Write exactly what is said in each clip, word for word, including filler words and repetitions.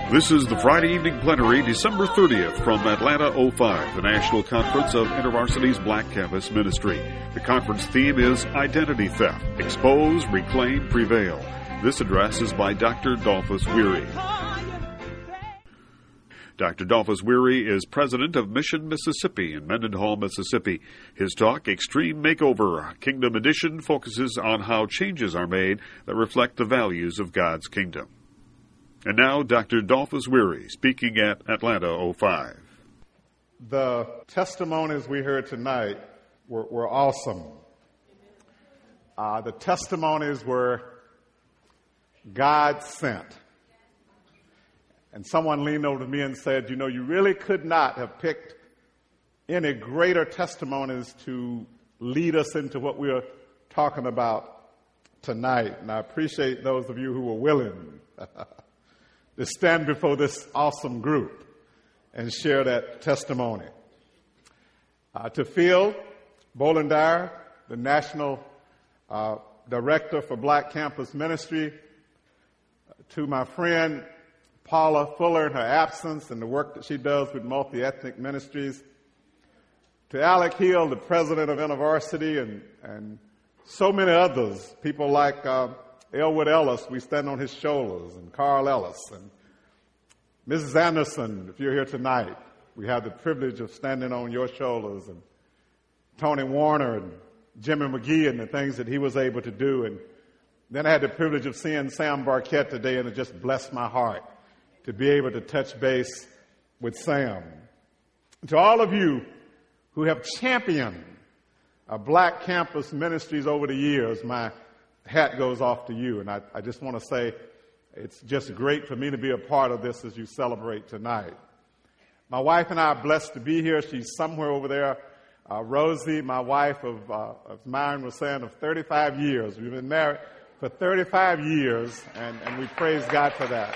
This is the Friday Evening Plenary, December thirtieth, from Atlanta oh five, the National Conference of InterVarsity's Black Campus Ministry. The conference theme is Identity Theft, Expose, Reclaim, Prevail. This address is by Doctor Dolphus Weary. Doctor Dolphus Weary is president of Mission Mississippi in Mendenhall, Mississippi. His talk, Extreme Makeover, Kingdom Edition, focuses on how changes are made that reflect the values of God's kingdom. And now, Doctor Dolphus Weary, speaking at Atlanta oh five. The testimonies we heard tonight were, were awesome. Uh, the testimonies were God sent. And someone leaned over to me and said, you know, you really could not have picked any greater testimonies to lead us into what we are talking about tonight. And I appreciate those of you who were willing to stand before this awesome group and share that testimony. Uh, to Phil Bolendire, the National uh, Director for Black Campus Ministry, to my friend Paula Fuller in her absence and the work that she does with multi-ethnic ministries, to Alec Hill, the president of InterVarsity, and, and so many others, people like uh, Elwood Ellis, we stand on his shoulders, and Carl Ellis, and Missus Anderson, if you're here tonight, we have the privilege of standing on your shoulders, and Tony Warner and Jimmy McGee and the things that he was able to do. And then I had the privilege of seeing Sam Barquette today, and it just blessed my heart to be able to touch base with Sam. To all of you who have championed uh, Black Campus Ministries over the years, my hat goes off to you. And I, I just want to say it's just great for me to be a part of this as you celebrate tonight. My wife and I are blessed to be here. She's somewhere over there. Uh, Rosie, my wife of, uh, as Myron was saying, of thirty-five years. We've been married for thirty-five years, and, and we praise God for that.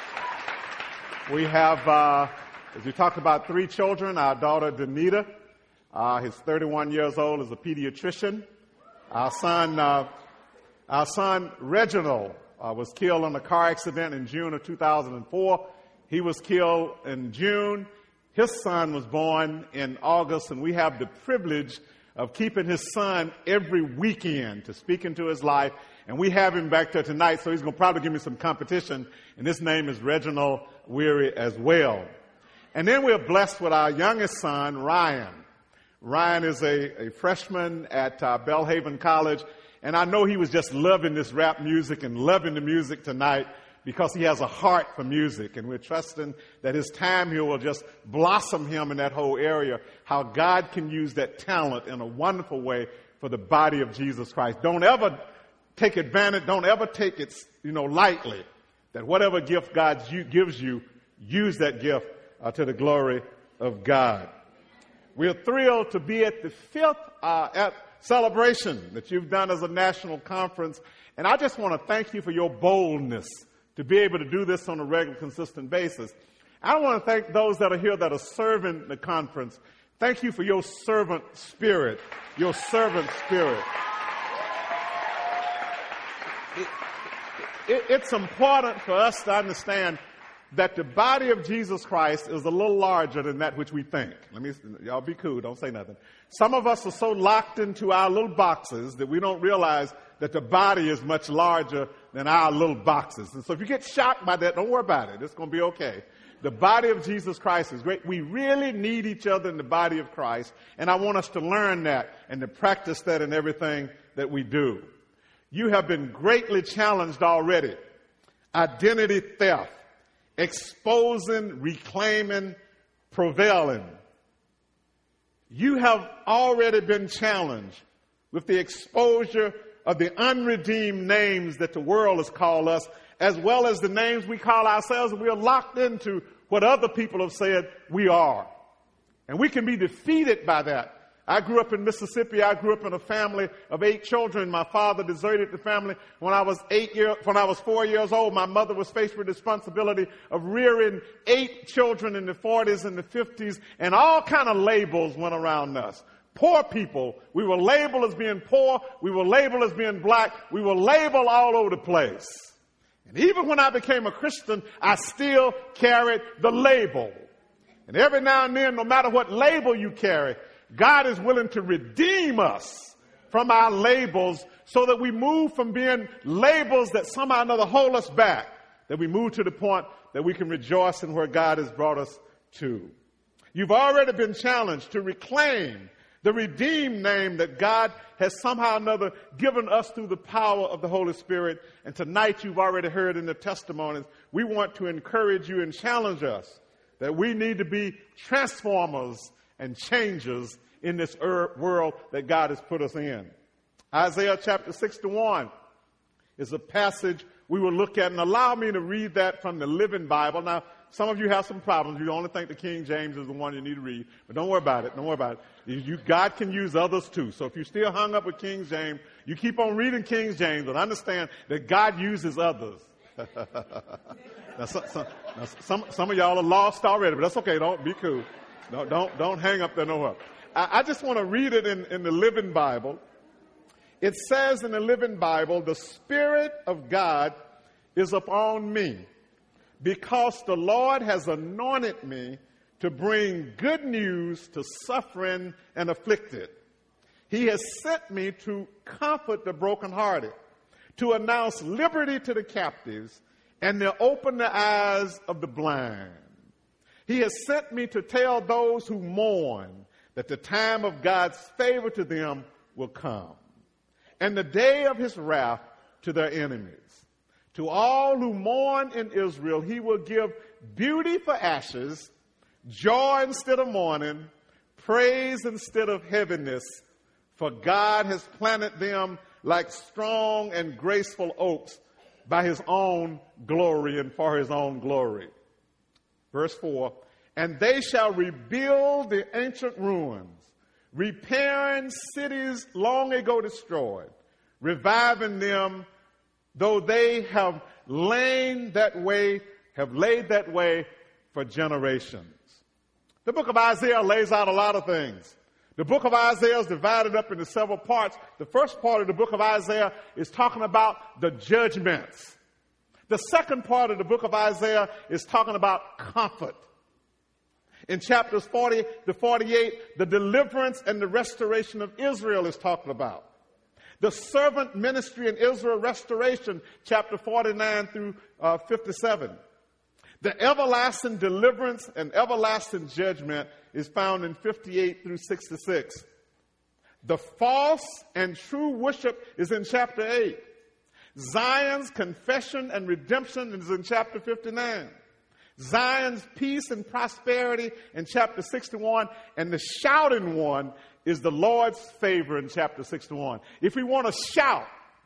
We have, uh, as we talked about, three children. Our daughter, Danita, uh, is thirty-one years old, is a pediatrician. Our son, uh, our son, Reginald, uh, was killed in a car accident in June of two thousand four. He was killed in June. His son was born in August, and we have the privilege of keeping his son every weekend to speak into his life. And we have him back there tonight, so he's going to probably give me some competition. And his name is Reginald Weary as well. And then we're blessed with our youngest son, Ryan. Ryan is a, a freshman at uh, Belhaven College. And I know he was just loving this rap music and loving the music tonight because he has a heart for music. And we're trusting that his time here will just blossom him in that whole area, how God can use that talent in a wonderful way for the body of Jesus Christ. Don't ever take advantage, don't ever take it, you know, lightly, that whatever gift God gives you, use that gift uh, to the glory of God. We're thrilled to be at the fifth uh, at celebration that you've done as a national conference. And I just want to thank you for your boldness to be able to do this on a regular, consistent basis. I want to thank those that are here that are serving the conference. Thank you for your servant spirit, your servant spirit. It, it, it's important for us to understand that the body of Jesus Christ is a little larger than that which we think. Let me, y'all be cool, don't say nothing. Some of us are so locked into our little boxes that we don't realize that the body is much larger than our little boxes. And so if you get shocked by that, don't worry about it. It's going to be okay. The body of Jesus Christ is great. We really need each other in the body of Christ. And I want us to learn that and to practice that in everything that we do. You have been greatly challenged already. Identity theft. Exposing, reclaiming, prevailing. You have already been challenged with the exposure of the unredeemed names that the world has called us, as well as the names we call ourselves, and we are locked into what other people have said we are. And we can be defeated by that. I grew up in Mississippi. I grew up in a family of eight children. My father deserted the family when I was eight years, when I was four years old. My mother was faced with the responsibility of rearing eight children in the forties and the fifties, and all kind of labels went around us. Poor people. We were labeled as being poor. We were labeled as being black. We were labeled all over the place. And even when I became a Christian, I still carried the label. And every now and then, no matter what label you carry, God is willing to redeem us from our labels so that we move from being labels that somehow or another hold us back, that we move to the point that we can rejoice in where God has brought us to. You've already been challenged to reclaim the redeemed name that God has somehow or another given us through the power of the Holy Spirit. And tonight you've already heard in the testimonies, we want to encourage you and challenge us that we need to be transformers and changers in this er- world that God has put us in. Isaiah chapter sixty-one is a passage we will look at, and allow me to read that from the Living Bible. Now, some of you have some problems. You only think the King James is the one you need to read, but don't worry about it. Don't worry about it. You, you, God can use others too. So if you're still hung up with King James, you keep on reading King James, but understand that God uses others. now, some, some, now, some, some of y'all are lost already, but that's okay. Don't be cool. Don't, don't, don't hang up there nowhere. I, I just want to read it in, in the Living Bible. It says in the Living Bible, the Spirit of God is upon me, because the Lord has anointed me to bring good news to suffering and afflicted. He has sent me to comfort the brokenhearted, to announce liberty to the captives, and to open the eyes of the blind. He has sent me to tell those who mourn that the time of God's favor to them will come, and the day of his wrath to their enemies. To all who mourn in Israel, he will give beauty for ashes, joy instead of mourning, praise instead of heaviness, for God has planted them like strong and graceful oaks by his own glory and for his own glory. Verse four, and they shall rebuild the ancient ruins, repairing cities long ago destroyed, reviving them, though they have lain that way, have laid that way for generations. The book of Isaiah lays out a lot of things. The book of Isaiah is divided up into several parts. The first part of the book of Isaiah is talking about the judgments. The second part of the book of Isaiah is talking about comfort. In chapters forty to forty-eight, the deliverance and the restoration of Israel is talked about. The servant ministry in Israel restoration, chapter forty-nine through uh, fifty-seven. The everlasting deliverance and everlasting judgment is found in fifty-eight through sixty-six. The false and true worship is in chapter eight. Zion's confession and redemption is in chapter fifty-nine. Zion's peace and prosperity in chapter sixty-one. And the shouting one is the Lord's favor in chapter sixty-one. If we want to shout,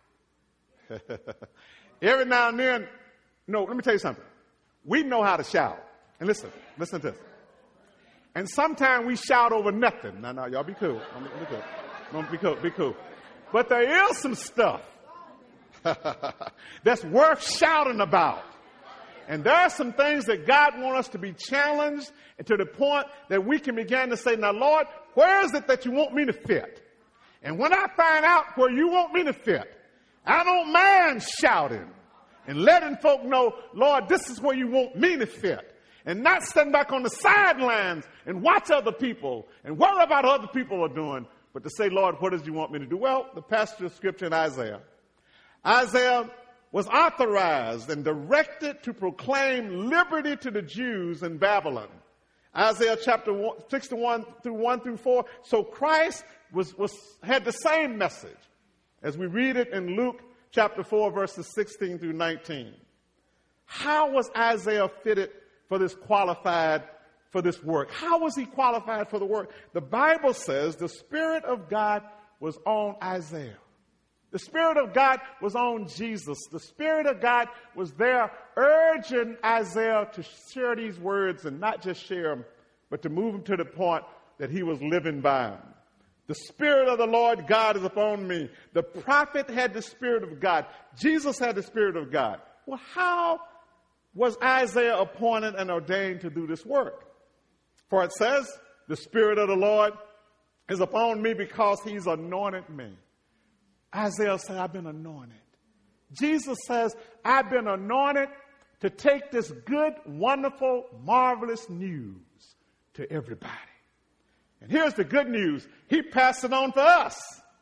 every now and then, no, let me tell you something. We know how to shout. And listen, listen to this. And sometimes we shout over nothing. No, no, y'all be cool. Be cool. No, be cool, be cool. But there is some stuff that's worth shouting about. And there are some things that God wants us to be challenged to the point that we can begin to say, now, Lord, where is it that you want me to fit? And when I find out where you want me to fit, I don't mind shouting and letting folk know, Lord, this is where you want me to fit. And not sitting back on the sidelines and watch other people and worry about what other people are doing, but to say, Lord, what does you want me to do? Well, the passage of scripture in Isaiah. Isaiah was authorized and directed to proclaim liberty to the Jews in Babylon. Isaiah chapter sixty-one through one through four. So Christ was, was had the same message as we read it in Luke chapter four, verses sixteen through nineteen. How was Isaiah fitted for this qualified for this work? How was he qualified for the work? The Bible says the Spirit of God was on Isaiah. The Spirit of God was on Jesus. The Spirit of God was there urging Isaiah to share these words and not just share them, but to move him to the point that he was living by them. The Spirit of the Lord God is upon me. The prophet had the Spirit of God. Jesus had the Spirit of God. Well, how was Isaiah appointed and ordained to do this work? For it says, the Spirit of the Lord is upon me because he's anointed me. Isaiah said, I've been anointed. Jesus says, I've been anointed to take this good, wonderful, marvelous news to everybody. And here's the good news. He passed it on for us.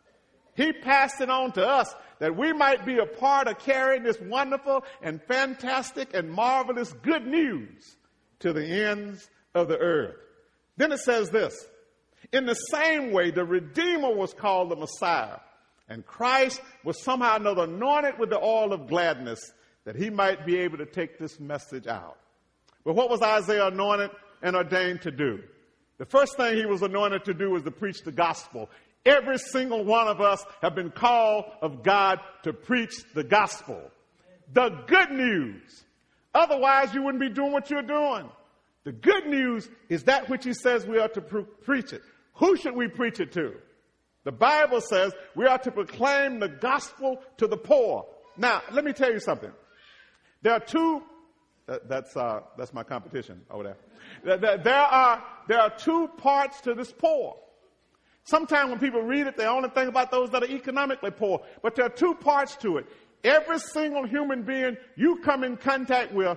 He passed it on to us that we might be a part of carrying this wonderful and fantastic and marvelous good news to the ends of the earth. Then it says this, in the same way, the Redeemer was called the Messiah, and Christ was somehow or another anointed with the oil of gladness that he might be able to take this message out. But what was Isaiah anointed and ordained to do? The first thing he was anointed to do was to preach the gospel. Every single one of us have been called of God to preach the gospel, the good news. Otherwise, you wouldn't be doing what you're doing. The good news is that which he says we are to pre- preach it. Who should we preach it to? The Bible says we are to proclaim the gospel to the poor. Now, let me tell you something. There are two, that, that's, uh, that's my competition over there. There, there, are, there are two parts to this poor. Sometimes when people read it, they only think about those that are economically poor. But there are two parts to it. Every single human being you come in contact with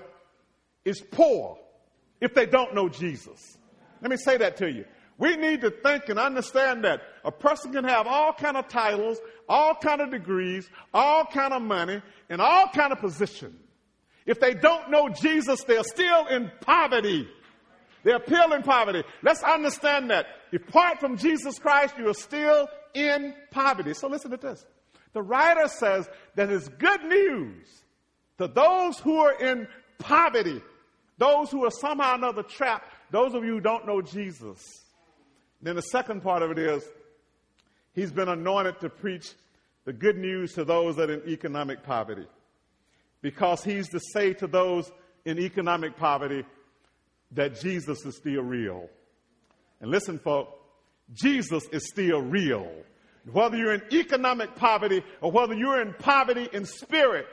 is poor if they don't know Jesus. Let me say that to you. We need to think and understand that a person can have all kind of titles, all kind of degrees, all kind of money, and all kind of position. If they don't know Jesus, they're still in poverty. They're still in poverty. Let's understand that. Apart from Jesus Christ, you are still in poverty. So listen to this. The writer says that it's good news to those who are in poverty, those who are somehow or another trapped, those of you who don't know Jesus. Then the second part of it is he's been anointed to preach the good news to those that are in economic poverty, because he's to say to those in economic poverty that Jesus is still real. And listen, folks, Jesus is still real. Whether you're in economic poverty or whether you're in poverty in spirit,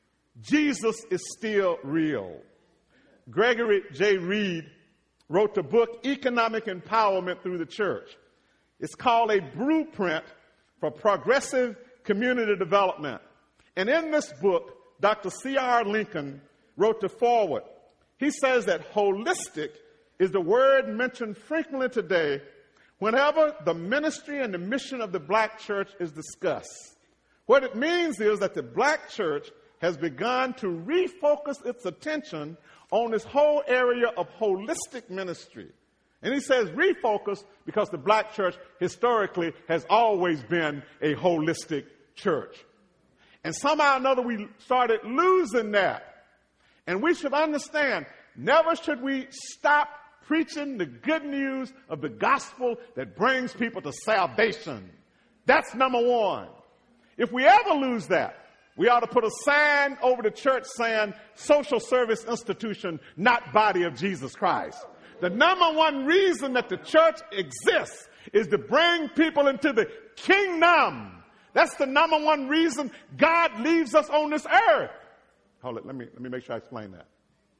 Jesus is still real. Gregory J. Reed wrote the book Economic Empowerment Through the Church. It's called A Blueprint for Progressive Community Development. And in this book, Doctor C R Lincoln wrote the foreword. He says that holistic is the word mentioned frequently today whenever the ministry and the mission of the black church is discussed. What it means is that the black church has begun to refocus its attention on this whole area of holistic ministry. And he says refocus because the black church historically has always been a holistic church. And somehow or another we started losing that. And we should understand, never should we stop preaching the good news of the gospel that brings people to salvation. That's number one. If we ever lose that, we ought to put a sign over the church saying, social service institution, not body of Jesus Christ. The number one reason that the church exists is to bring people into the kingdom. That's the number one reason God leaves us on this earth. Hold it, let me, let me make sure I explain that.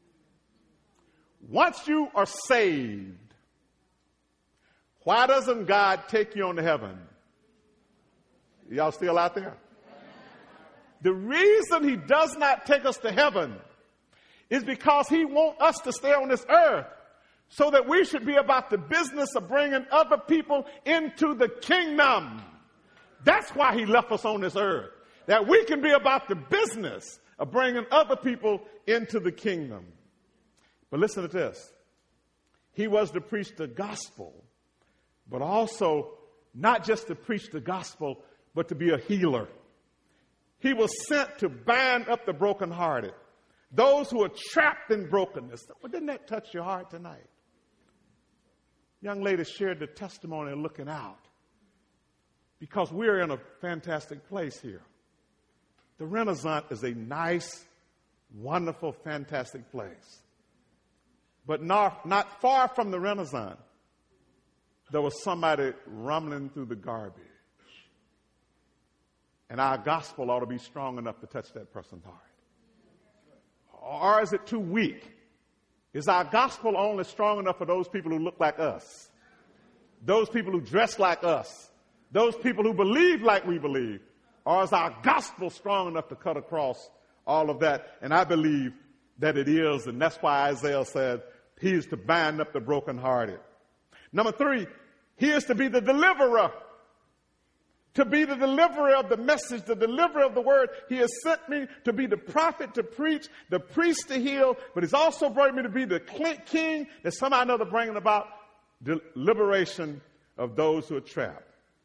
Once you are saved, why doesn't God take you on to heaven? Y'all still out there? The reason he does not take us to heaven is because he wants us to stay on this earth so that we should be about the business of bringing other people into the kingdom. That's why he left us on this earth, that we can be about the business of bringing other people into the kingdom. But listen to this. He was to preach the gospel, but also not just to preach the gospel, but to be a healer. He was sent to bind up the brokenhearted, those who are trapped in brokenness. Well, didn't that touch your heart tonight? Young lady shared the testimony of looking out, because we're in a fantastic place here. The Renaissance is a nice, wonderful, fantastic place. But not, not far from the Renaissance, there was somebody rumbling through the garbage. And our gospel ought to be strong enough to touch that person's heart. Or is it too weak? Is our gospel only strong enough for those people who look like us? Those people who dress like us? Those people who believe like we believe? Or is our gospel strong enough to cut across all of that? And I believe that it is, and that's why Isaiah said he is to bind up the brokenhearted. Number three, he is to be the deliverer. To be the deliverer of the message, the deliverer of the word. He has sent me to be the prophet to preach, the priest to heal, but he's also brought me to be the king that somehow or another bringing about the liberation of those who are trapped.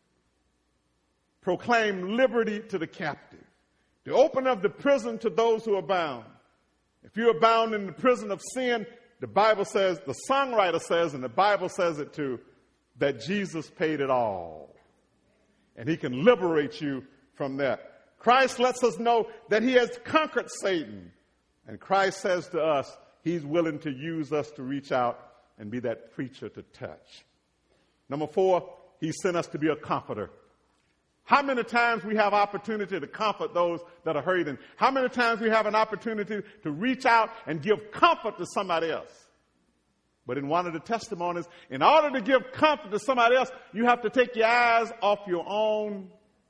Proclaim liberty to the captive. The open of the prison to those who are bound. If you are bound in the prison of sin, the Bible says, the songwriter says, and the Bible says it too, that Jesus paid it all. And he can liberate you from that. Christ lets us know that he has conquered Satan. And Christ says to us, he's willing to use us to reach out and be that preacher to touch. Number four, he sent us to be a comforter. How many times we have opportunity to comfort those that are hurting? How many times we have an opportunity to reach out and give comfort to somebody else? But in one of the testimonies, in order to give comfort to somebody else, you have to take your eyes off your own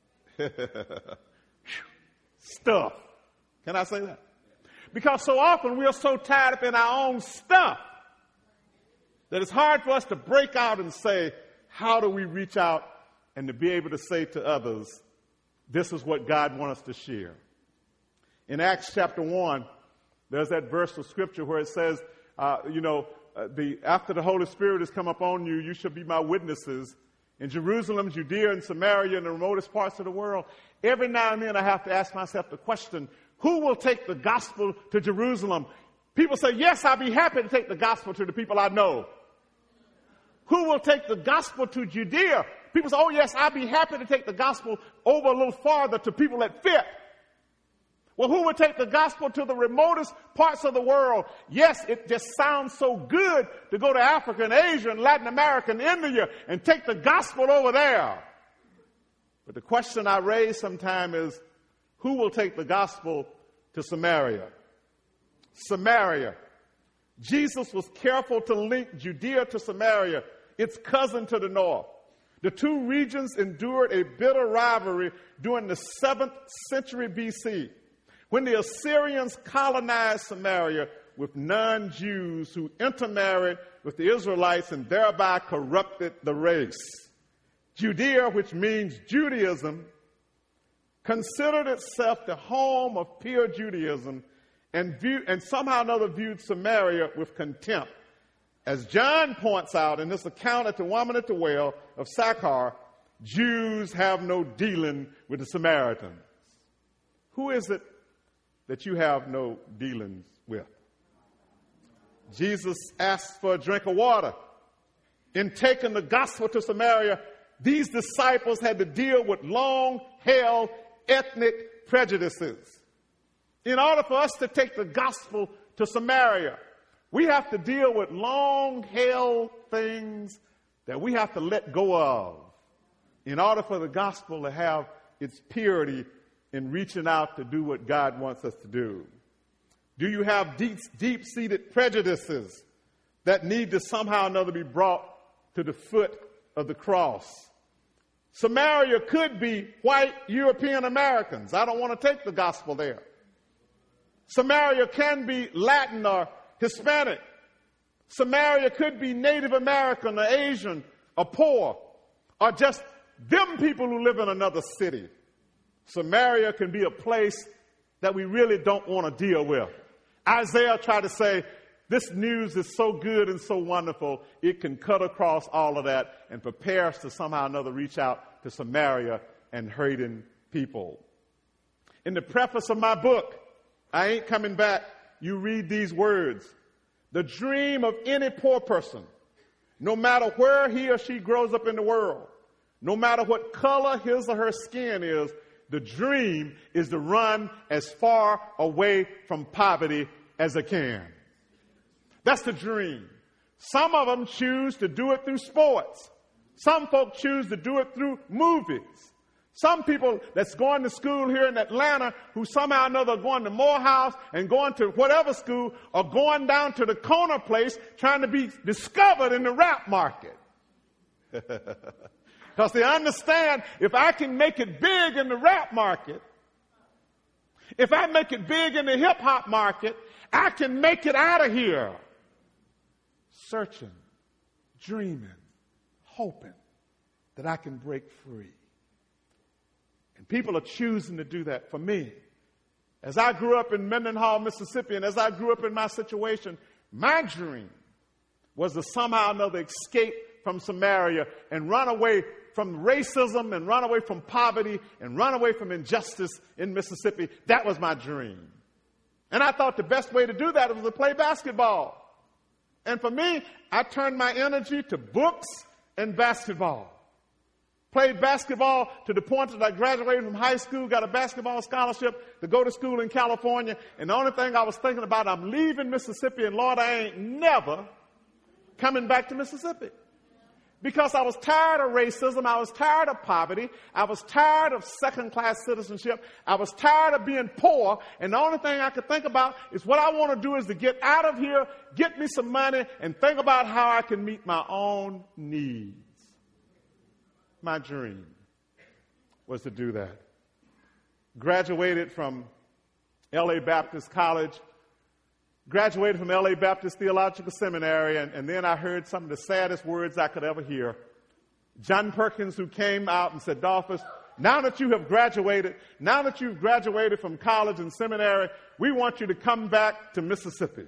stuff. Can I say that? Because so often we are so tied up in our own stuff that it's hard for us to break out and say, how do we reach out and to be able to say to others, this is what God wants us to share. In Acts chapter one, there's that verse of scripture where it says, uh, you know, uh, the after the Holy Spirit has come upon you, you shall be my witnesses in Jerusalem, Judea, and Samaria, and the remotest parts of the world. Every now and then I have to ask myself the question, who will take the gospel to Jerusalem? People say, yes, I'll be happy to take the gospel to the people I know. Who will take the gospel to Judea? People say, oh, yes, I'll be happy to take the gospel over a little farther to people that fit. Well, who would take the gospel to the remotest parts of the world? Yes, it just sounds so good to go to Africa and Asia and Latin America and India and take the gospel over there. But the question I raise sometimes is, who will take the gospel to Samaria? Samaria. Jesus was careful to link Judea to Samaria, its cousin to the north. The two regions endured a bitter rivalry during the seventh century B C, when the Assyrians colonized Samaria with non-Jews who intermarried with the Israelites and thereby corrupted the race. Judea, which means Judaism, considered itself the home of pure Judaism and, view, and somehow or another viewed Samaria with contempt. As John points out in this account at the woman at the well of Sychar, Jews have no dealing with the Samaritans. Who is it that you have no dealings with? Jesus asked for a drink of water. In taking the gospel to Samaria, these disciples had to deal with long-held ethnic prejudices. In order for us to take the gospel to Samaria, we have to deal with long-held things that we have to let go of in order for the gospel to have its purity in reaching out to do what God wants us to do. Do you have deep, deep-seated prejudices that need to somehow or another be brought to the foot of the cross? Samaria could be white European Americans. I don't want to take the gospel there. Samaria can be Latin or Hispanic. Samaria could be Native American or Asian or poor or just them people who live in another city. Samaria can be a place that we really don't want to deal with. Isaiah tried to say, this news is so good and so wonderful, it can cut across all of that and prepare us to somehow or another reach out to Samaria and hurting people. In the preface of my book, I Ain't Coming Back, you read these words. The dream of any poor person, no matter where he or she grows up in the world, no matter what color his or her skin is, the dream is to run as far away from poverty as they can. That's the dream. Some of them choose to do it through sports. Some folks choose to do it through movies. Some people that's going to school here in Atlanta who somehow or another are going to Morehouse and going to whatever school are going down to the corner place trying to be discovered in the rap market. Because they understand if I can make it big in the rap market, if I make it big in the hip-hop market, I can make it out of here. Searching, dreaming, hoping that I can break free. And people are choosing to do that for me. As I grew up in Mendenhall, Mississippi, and as I grew up in my situation, my dream was to somehow or another escape from Samaria and run away from racism and run away from poverty and run away from injustice in Mississippi. That was my dream. And I thought the best way to do that was to play basketball. And for me, I turned my energy to books and basketball. Played basketball to the point that I graduated from high school, got a basketball scholarship to go to school in California. And the only thing I was thinking about, I'm leaving Mississippi, and Lord, I ain't never coming back to Mississippi. Because I was tired of racism, I was tired of poverty, I was tired of second-class citizenship, I was tired of being poor, and the only thing I could think about is what I want to do is to get out of here, get me some money, and think about how I can meet my own needs. My dream was to do that. Graduated from L A Baptist College, graduated from L A Baptist Theological Seminary, and, and then I heard some of the saddest words I could ever hear. John Perkins, who came out and said, Dolphus, now that you have graduated, now that you've graduated from college and seminary, we want you to come back to Mississippi.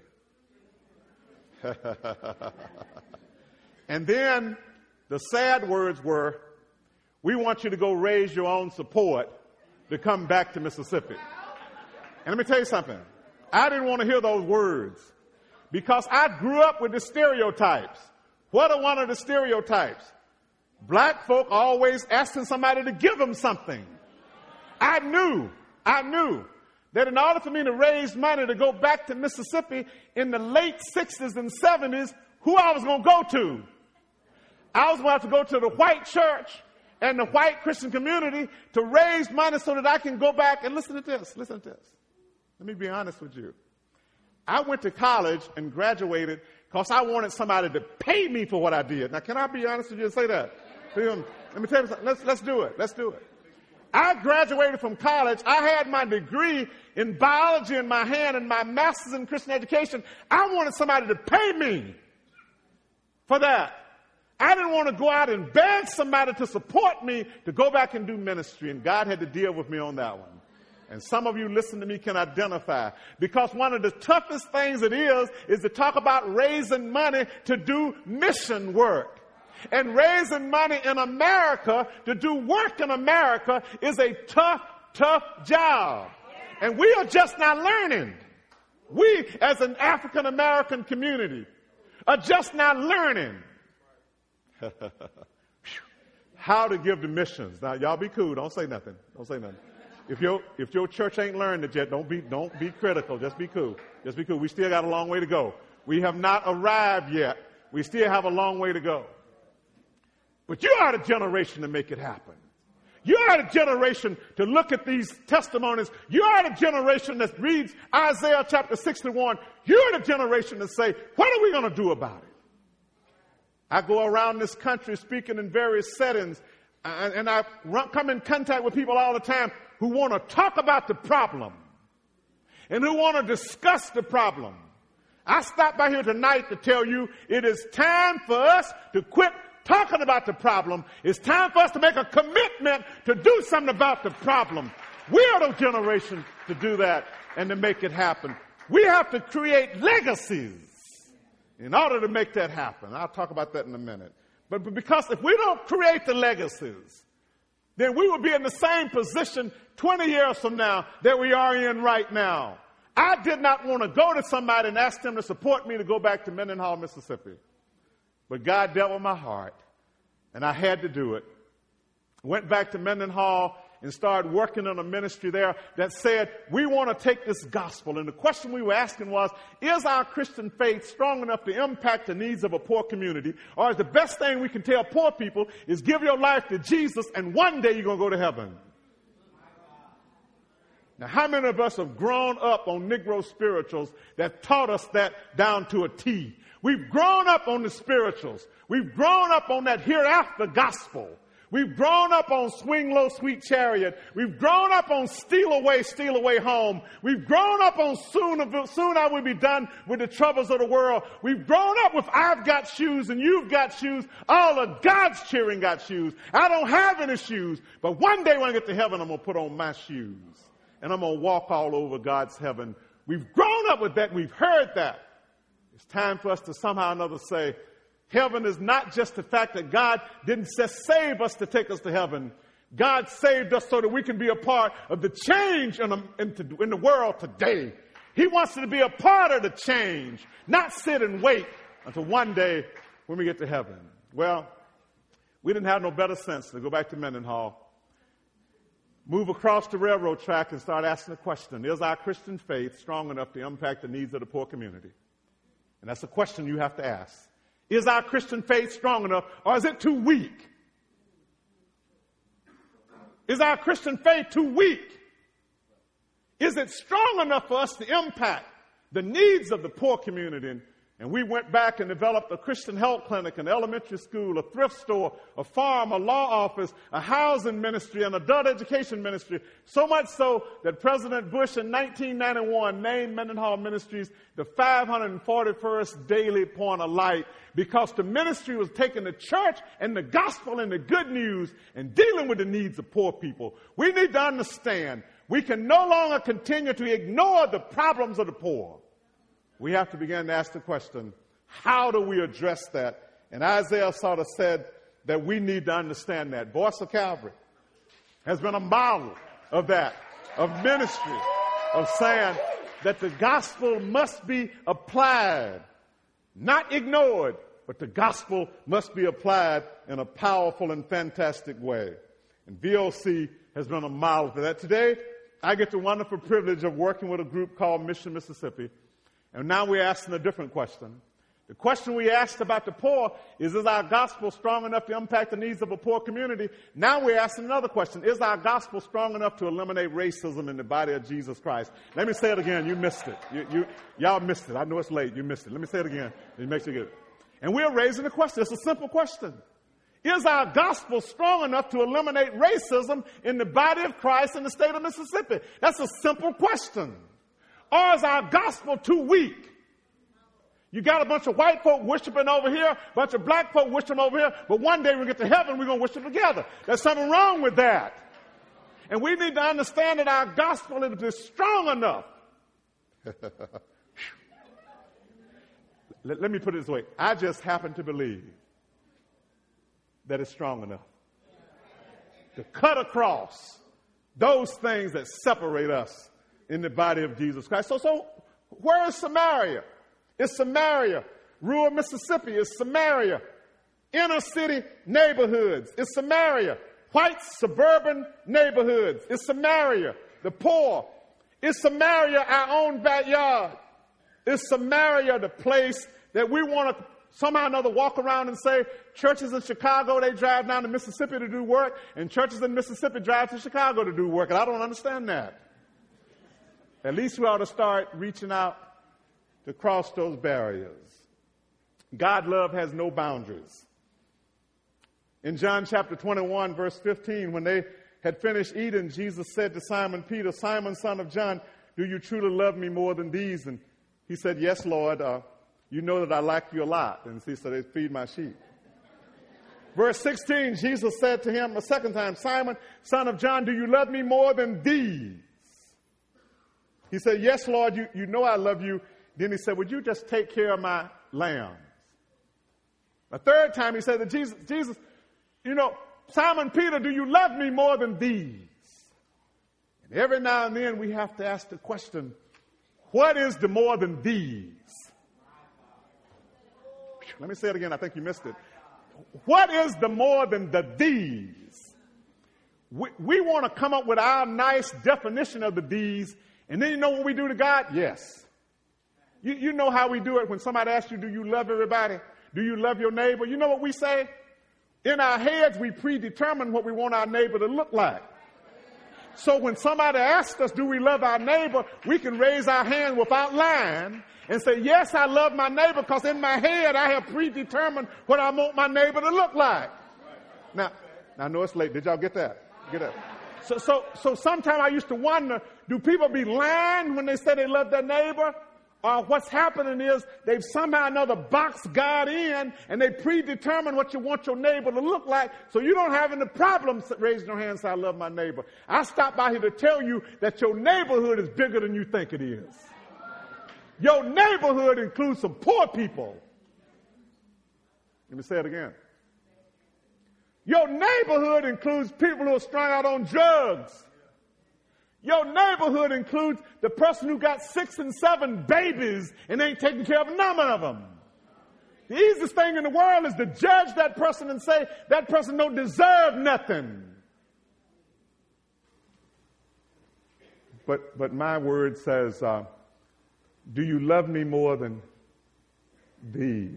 And then the sad words were, we want you to go raise your own support to come back to Mississippi. And let me tell you something. I didn't want to hear those words because I grew up with the stereotypes. What are one of the stereotypes? Black folk always asking somebody to give them something. I knew, I knew that in order for me to raise money to go back to Mississippi in the late sixties and seventies, who I was going to go to. I was going to have to go to the white church and the white Christian community to raise money so that I can go back and listen to this, listen to this. Let me be honest with you. I went to college and graduated because I wanted somebody to pay me for what I did. Now, can I be honest with you and say that? Let me tell you something. Let's, let's do it. Let's do it. I graduated from college. I had my degree in biology in my hand and my master's in Christian education. I wanted somebody to pay me for that. I didn't want to go out and beg somebody to support me to go back and do ministry, and God had to deal with me on that one. And some of you listen to me can identify, because one of the toughest things it is is to talk about raising money to do mission work. And raising money in America to do work in America is a tough, tough job. And we are just not learning. We, as an African American community, are just not learning how to give to missions. Now, y'all be cool. Don't say nothing. Don't say nothing. If your if your church ain't learned it yet, don't be don't be critical. Just be cool. Just be cool. We still got a long way to go. We have not arrived yet. We still have a long way to go. But you are the generation to make it happen. You are the generation to look at these testimonies. You are the generation that reads Isaiah chapter sixty-one. You're the generation to say, what are we going to do about it? I go around this country speaking in various settings, and, and I run, come in contact with people all the time who want to talk about the problem and who want to discuss the problem. I stopped by here tonight to tell you it is time for us to quit talking about the problem. It's time for us to make a commitment to do something about the problem. We are the generation to do that and to make it happen. We have to create legacies in order to make that happen. I'll talk about that in a minute. But, but because if we don't create the legacies, then we will be in the same position twenty years from now that we are in right now. I did not want to go to somebody and ask them to support me to go back to Mendenhall, Mississippi. But God dealt with my heart, and I had to do it. Went back to Mendenhall and started working on a ministry there that said, we want to take this gospel. And the question we were asking was, is our Christian faith strong enough to impact the needs of a poor community? Or is the best thing we can tell poor people is give your life to Jesus and one day you're going to go to heaven? Now, how many of us have grown up on Negro spirituals that taught us that down to a T? We've grown up on the spirituals. We've grown up on that hereafter gospel. We've grown up on Swing Low, Sweet Chariot. We've grown up on Steal Away, Steal Away Home. We've grown up on Soon, soon I Will Be Done with the Troubles of the World. We've grown up with I've Got Shoes and You've Got Shoes. All of God's children got shoes. I don't have any shoes. But one day when I get to heaven, I'm going to put on my shoes. And I'm going to walk all over God's heaven. We've grown up with that. We've heard that. It's time for us to somehow or another say, heaven is not just the fact that God didn't just save us to take us to heaven. God saved us so that we can be a part of the change in the, in the world today. He wants us to be a part of the change, not sit and wait until one day when we get to heaven. Well, we didn't have no better sense to go back to Mendenhall, move across the railroad track and start asking the question, is our Christian faith strong enough to impact the needs of the poor community? And that's a question you have to ask. Is our Christian faith strong enough, or is it too weak? Is our Christian faith too weak? Is it strong enough for us to impact the needs of the poor community? And we went back and developed a Christian health clinic, an elementary school, a thrift store, a farm, a law office, a housing ministry, an adult education ministry. So much so that President Bush in nineteen ninety-one named Mendenhall Ministries the five hundred forty-first daily point of light, because the ministry was taking the church and the gospel and the good news and dealing with the needs of poor people. We need to understand we can no longer continue to ignore the problems of the poor. We have to begin to ask the question, how do we address that? And Isaiah sort of said that we need to understand that. Voice of Calvary has been a model of that, of ministry, of saying that the gospel must be applied, not ignored, but the gospel must be applied in a powerful and fantastic way. And V O C has been a model for that. Today, I get the wonderful privilege of working with a group called Mission Mississippi. And now we're asking a different question. The question we asked about the poor is, is our gospel strong enough to impact the needs of a poor community? Now we're asking another question. Is our gospel strong enough to eliminate racism in the body of Jesus Christ? Let me say it again. You missed it. You, you, y'all missed it. I know it's late. You missed it. Let me say it again. It makes you get it. And we're raising a question. It's a simple question. Is our gospel strong enough to eliminate racism in the body of Christ in the state of Mississippi? That's a simple question. Or is our gospel too weak? You got a bunch of white folk worshiping over here, a bunch of black folk worshiping over here, but one day when we get to heaven, we're going to worship together. There's something wrong with that. And we need to understand that our gospel is strong enough. let, let me put it this way. I just happen to believe that it's strong enough to cut across those things that separate us in the body of Jesus Christ. So, so where is Samaria? It's Samaria. Rural Mississippi is Samaria. Inner city neighborhoods is Samaria. White suburban neighborhoods is Samaria. The poor is Samaria, our own backyard. Is Samaria the place that we want to somehow or another walk around and say, churches in Chicago, they drive down to Mississippi to do work, and churches in Mississippi drive to Chicago to do work? And I don't understand that. At least we ought to start reaching out to cross those barriers. God's love has no boundaries. In John chapter twenty-one, verse fifteen, when they had finished eating, Jesus said to Simon Peter, Simon, son of John, do you truly love me more than these? And he said, yes, Lord. Uh, you know that I like you a lot. And he said, they feed my sheep. Verse sixteen, Jesus said to him a second time, Simon, son of John, do you love me more than these? He said, yes, Lord, you, you know I love you. Then he said, would you just take care of my lambs? A third time he said to Jesus, Jesus, you know, Simon Peter, do you love me more than these? And every now and then we have to ask the question, what is the more than these? Let me say it again. I think you missed it. What is the more than the these? We, we want to come up with our nice definition of the these. And then you know what we do to God? Yes. You, you know how we do it when somebody asks you, do you love everybody? Do you love your neighbor? You know what we say? In our heads, we predetermine what we want our neighbor to look like. So when somebody asks us, do we love our neighbor, we can raise our hand without lying and say, yes, I love my neighbor, because in my head I have predetermined what I want my neighbor to look like. Now, I know it's late. Did y'all get that? Get that? So, so, so sometimes I used to wonder, do people be lying when they say they love their neighbor? Or what's happening is they've somehow or another boxed God in and they predetermine what you want your neighbor to look like, so you don't have any problems raising your hand and say, I love my neighbor. I stopped by here to tell you that your neighborhood is bigger than you think it is. Your neighborhood includes some poor people. Let me say it again. Your neighborhood includes people who are strung out on drugs. Your neighborhood includes the person who got six and seven babies and ain't taking care of none of them. The easiest thing in the world is to judge that person and say that person don't deserve nothing. But but my word says, uh, do you love me more than these?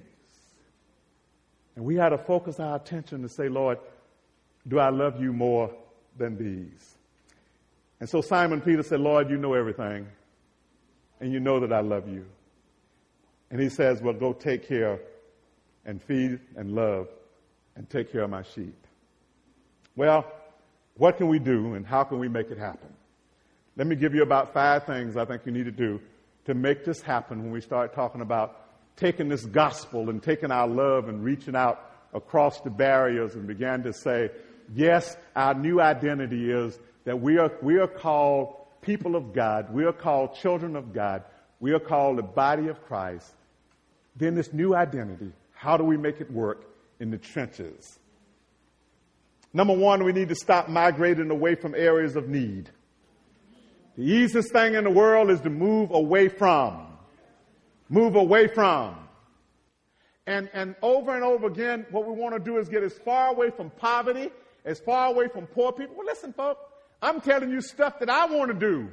And we had to focus our attention to say, Lord, do I love you more than these? And so Simon Peter said, Lord, you know everything, and you know that I love you. And he says, well, go take care and feed and love and take care of my sheep. Well, what can we do and how can we make it happen? Let me give you about five things I think you need to do to make this happen when we start talking about taking this gospel and taking our love and reaching out across the barriers and began to say, yes, our new identity is that we are we are called people of God. We are called children of God. We are called the body of Christ. Then this new identity, how do we make it work in the trenches? Number one, we need to stop migrating away from areas of need. The easiest thing in the world is to move away from. Move away from. And, and over and over again, what we want to do is get as far away from poverty, as far away from poor people. Well, listen, folks, I'm telling you stuff that I want to do.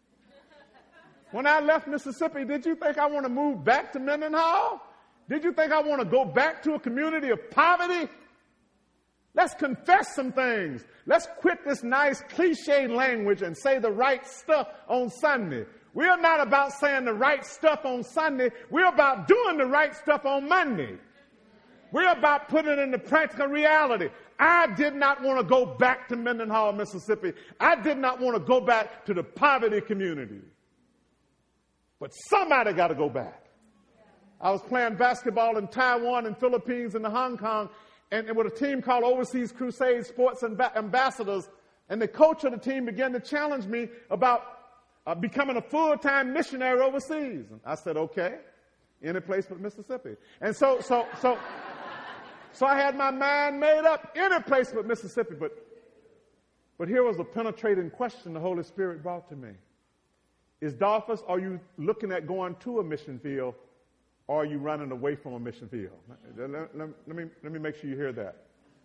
When I left Mississippi, did you think I want to move back to Mendenhall? Did you think I want to go back to a community of poverty? Let's confess some things. Let's quit this nice cliche language and say the right stuff on Sunday. We're not about saying the right stuff on Sunday. We're about doing the right stuff on Monday. We're about putting it into practical reality. I did not want to go back to Mendenhall, Mississippi. I did not want to go back to the poverty community. But somebody got to go back. I was playing basketball in Taiwan and Philippines and Hong Kong, and, and with a team called Overseas Crusade Sports Amb- Ambassadors, and the coach of the team began to challenge me about uh, becoming a full-time missionary overseas. And I said, okay, any place but Mississippi. And so, so, so, so I had my mind made up, any place but Mississippi. But, but here was a penetrating question the Holy Spirit brought to me. Is Dolphus, are you looking at going to a mission field, or are you running away from a mission field? Let, let, let, me, let me make sure you hear that.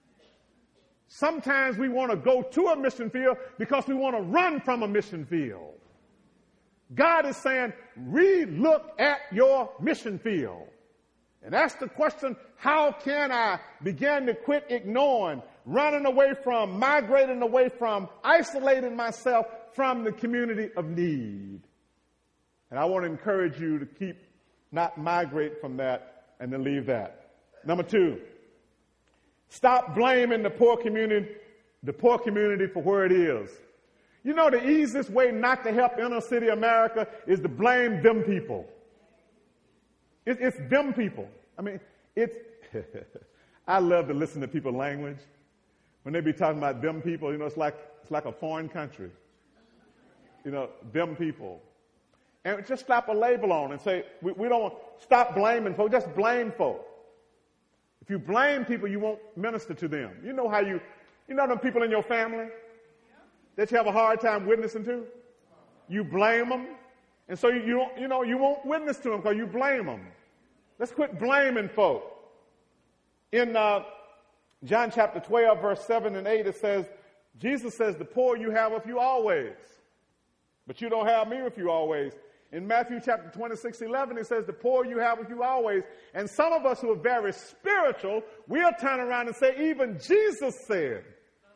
Sometimes we want to go to a mission field because we want to run from a mission field. God is saying, re-look at your mission field. And ask the question, how can I begin to quit ignoring, running away from, migrating away from, isolating myself from the community of need? And I want to encourage you to keep, not migrate from that and to leave that. Number two, stop blaming the poor community, the poor community for where it is. You know, the easiest way not to help inner city America is to blame them people. It, it's them people. I mean, it's, I love to listen to people's language. When they be talking about them people, you know, it's like, it's like a foreign country. You know, them people. And just slap a label on and say, we, we don't want, stop blaming folks, just blame folks. If you blame people, you won't minister to them. You know how you, you know them people in your family that you have a hard time witnessing to? You blame them, and so you, you, you know, you won't witness to them because you blame them. Let's quit blaming folk. In uh, John chapter twelve, verse seven and eight, it says, Jesus says, the poor you have with you always, but you don't have me with you always. In Matthew chapter twenty-six, eleven, it says, the poor you have with you always. And some of us who are very spiritual, we'll turn around and say, even Jesus said,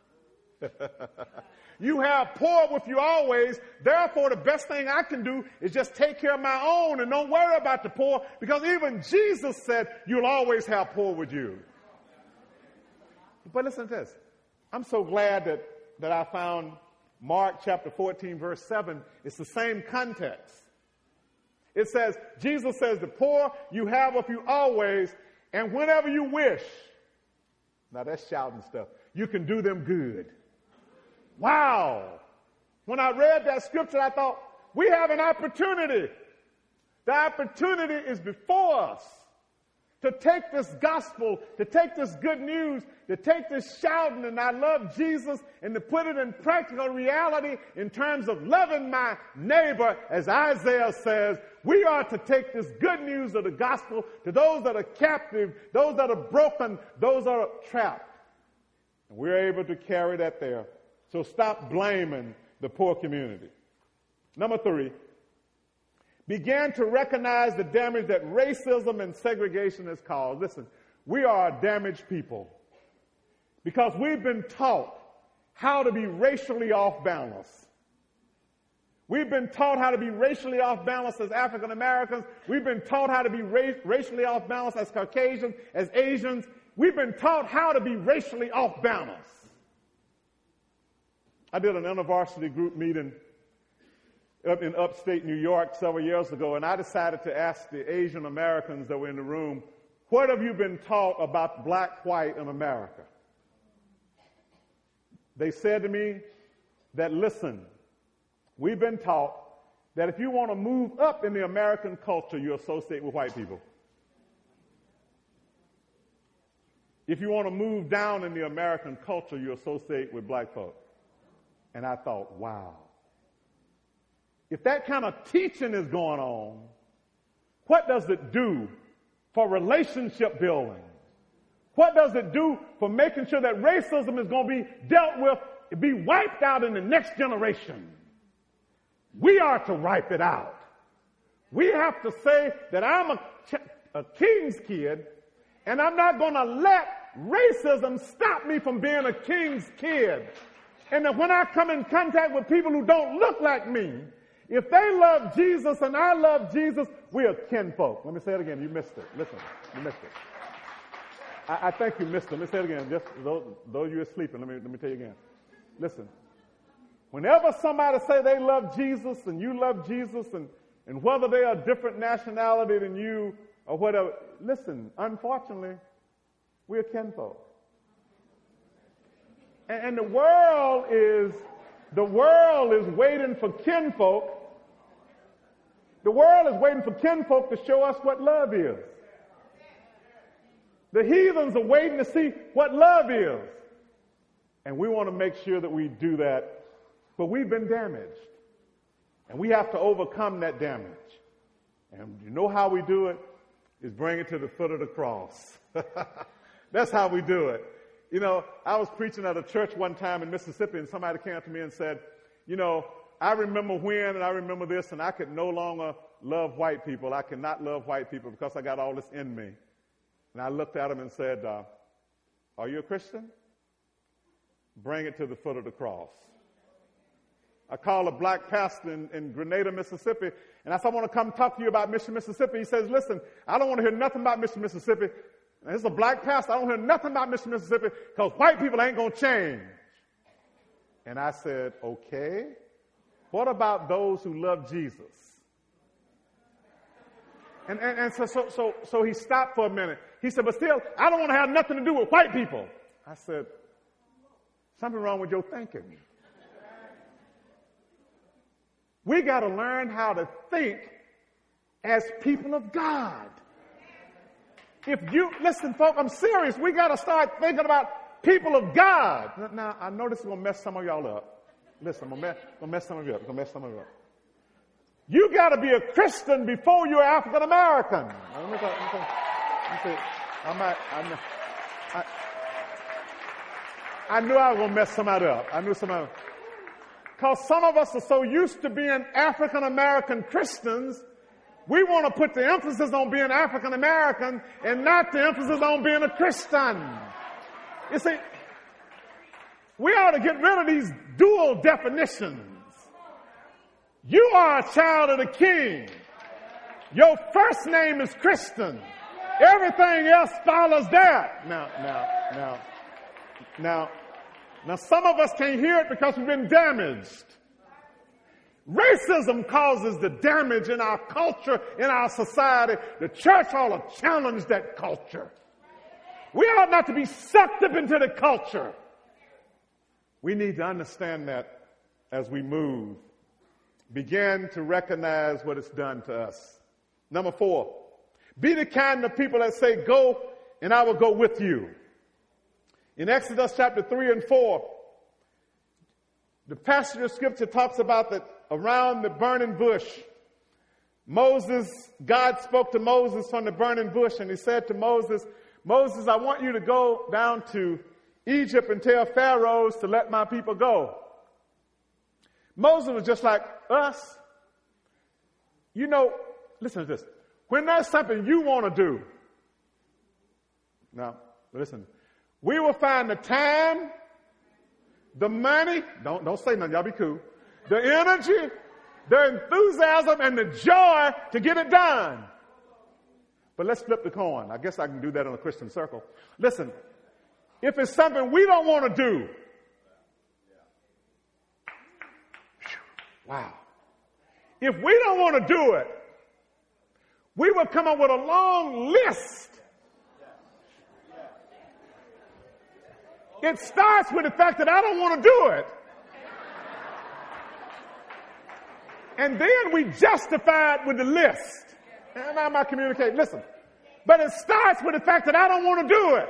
you have poor with you always. Therefore, the best thing I can do is just take care of my own and don't worry about the poor, because even Jesus said you'll always have poor with you. But listen to this. I'm so glad that, that I found Mark chapter fourteen, verse seven. It's the same context. It says, Jesus says, the poor you have with you always, and whenever you wish. Now that's shouting stuff. You can do them good. Wow. When I read that scripture, I thought, we have an opportunity. The opportunity is before us to take this gospel, to take this good news, to take this shouting, and I love Jesus, and to put it in practical reality in terms of loving my neighbor, as Isaiah says. We are to take this good news of the gospel to those that are captive, those that are broken, those that are trapped. And we're able to carry that there. So stop blaming the poor community. Number three, began to recognize the damage that racism and segregation has caused. Listen, we are a damaged people because we've been taught how to be racially off balance. We've been taught how to be racially off balance as African Americans. We've been taught how to be ra- racially off balance as Caucasians, as Asians. We've been taught how to be racially off balance. I did an intervarsity group meeting up in upstate New York several years ago, and I decided to ask the Asian Americans that were in the room, what have you been taught about black, white in America? They said to me that, listen, we've been taught that if you want to move up in the American culture, you associate with white people. If you want to move down in the American culture, you associate with black folk. And I thought, wow. If that kind of teaching is going on, what does it do for relationship building? What does it do for making sure that racism is going to be dealt with, be wiped out in the next generation? We are to wipe it out. We have to say that I'm a, a king's kid, and I'm not going to let racism stop me from being a king's kid. And that when I come in contact with people who don't look like me, if they love Jesus and I love Jesus, we are kinfolk. Let me say it again. You missed it. Listen, you missed it. I, I think you missed it. Let me say it again. Just those, those of you are sleeping, let me, let me tell you again. Listen, whenever somebody say they love Jesus and you love Jesus, and, and whether they are a different nationality than you or whatever, listen, unfortunately, we are kinfolk. And, and the world is, the world is waiting for kinfolk. The world is waiting for kinfolk to show us what love is. The heathens are waiting to see what love is. And we want to make sure that we do that. But we've been damaged. And we have to overcome that damage. And you know how we do it? Is bring it to the foot of the cross. That's how we do it. You know, I was preaching at a church one time in Mississippi, and somebody came up to me and said, you know, I remember when and I remember this, and I could no longer love white people. I cannot love white people because I got all this in me. And I looked at him and said, uh, are you a Christian? Bring it to the foot of the cross. I called a black pastor in, in Grenada, Mississippi, and I said, I want to come talk to you about Mission Mississippi. He says, listen, I don't want to hear nothing about Mission Mississippi. And this is a black pastor. I don't hear nothing about Mission Mississippi because white people ain't going to change. And I said, okay, what about those who love Jesus? And, and, and so, so, so, so he stopped for a minute. He said, but still, I don't want to have nothing to do with white people. I said, something wrong with your thinking. We got to learn how to think as people of God. If you, listen, folks, I'm serious. We got to start thinking about people of God. Now, I know this is going to mess some of y'all up. Listen, I'm going to mess some of you up. I'm going to mess some of you up. You got to be a Christian before you're African American. Let me say, let me say, let me say, I might, I, I, I knew I was going to mess somebody up. I knew somebody. Because some of us are so used to being African American Christians, we want to put the emphasis on being African American and not the emphasis on being a Christian. You see, we ought to get rid of these dual definitions. You are a child of the King. Your first name is Christian. Everything else follows that. Now, now, now, now, Now, some of us can't hear it because we've been damaged. Racism causes the damage in our culture, in our society. The church ought to challenge that culture. We ought not to be sucked up into the culture. We need to understand that as we move. Begin to recognize what it's done to us. Number four, be the kind of people that say, go and I will go with you. In Exodus chapter three and four, the passage of scripture talks about that around the burning bush, Moses, God spoke to Moses from the burning bush, and he said to Moses, Moses, I want you to go down to Egypt and tell Pharaoh to let my people go. Moses was just like us. You know, listen to this. When there's something you want to do, now, listen, we will find the time, the money, don't, don't say nothing, y'all be cool, the energy, the enthusiasm, and the joy to get it done. But let's flip the coin. I guess I can do that in a Christian circle. Listen, if it's something we don't want to do, wow. If we don't want to do it, we will come up with a long list. It starts with the fact that I don't want to do it. And then we justify it with the list. And I'm not communicating. Listen. But it starts with the fact that I don't want to do it.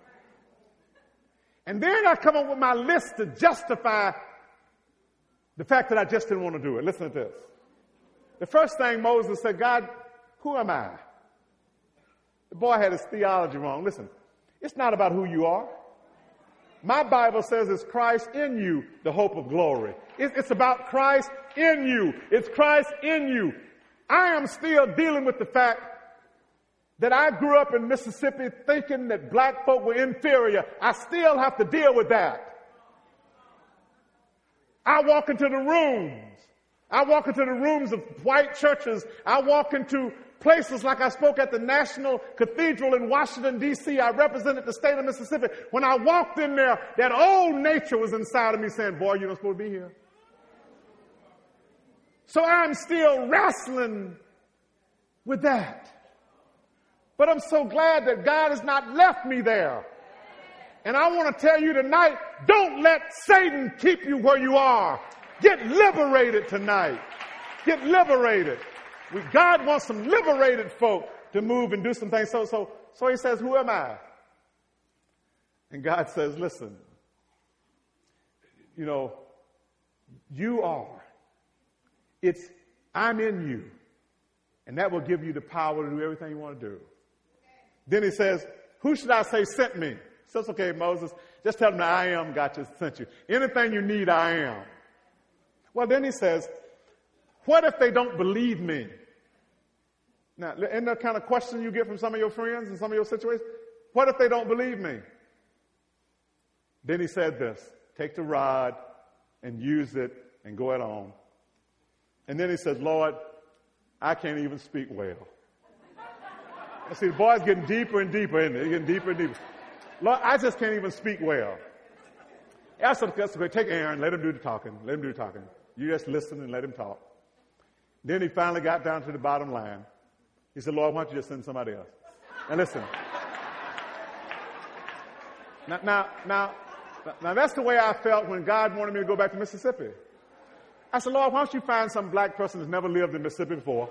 And then I come up with my list to justify the fact that I just didn't want to do it. Listen to this. The first thing Moses said, God, who am I? The boy had his theology wrong. Listen, it's not about who you are. My Bible says it's Christ in you, the hope of glory. It's about Christ in you. It's Christ in you. I am still dealing with the fact that I grew up in Mississippi thinking that black folk were inferior. I still have to deal with that. I walk into the rooms. I walk into the rooms of white churches. I walk into places like I spoke at the National Cathedral in Washington, D C I represented the state of Mississippi. When I walked in there, that old nature was inside of me saying, boy, you're not supposed to be here. So I'm still wrestling with that. But I'm so glad that God has not left me there. And I want to tell you tonight, don't let Satan keep you where you are. Get liberated tonight. Get liberated. We, God wants some liberated folk to move and do some things. So, so, so he says, who am I? And God says, listen, you know, you are. It's, I'm in you. And that will give you the power to do everything you want to do. Then he says, who should I say sent me? So it's okay, Moses. Just tell them that I am got you, sent you. Anything you need, I am. Well, then he says, what if they don't believe me? Now, isn't that kind of question you get from some of your friends in some of your situations? What if they don't believe me? Then he said this, take the rod and use it and go it on. And then he says, Lord, I can't even speak well. And see, the boy's getting deeper and deeper, isn't it? He's getting deeper and deeper. Lord, I just can't even speak well. That's okay. Take Aaron, let him do the talking. Let him do the talking. You just listen and let him talk. Then he finally got down to the bottom line. He said, Lord, why don't you just send somebody else? Now listen. Now, now, now, now that's the way I felt when God wanted me to go back to Mississippi. I said, Lord, why don't you find some black person that's never lived in Mississippi before?